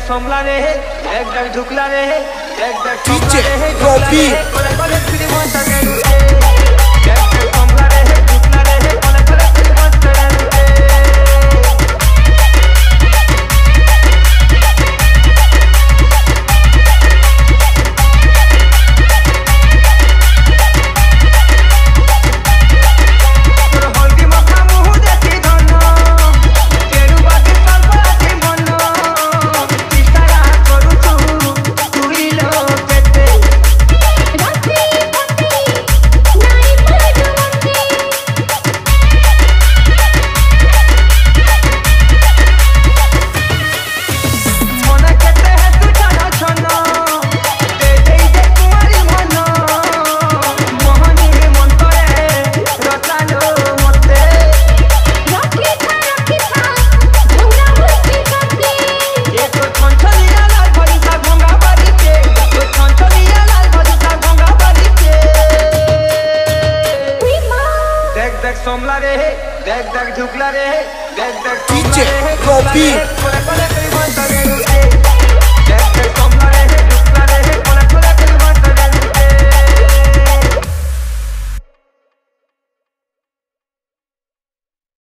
सोमला रे देख देख झुकला रे देख देख डीजे रॉबी कोले कोले फिरी मत करू देख देख सोमला रे झुकला रे कोले कोले फिरी मत करू सोमला रे देख देख झुकला रे देख देख डीजे रॉबी।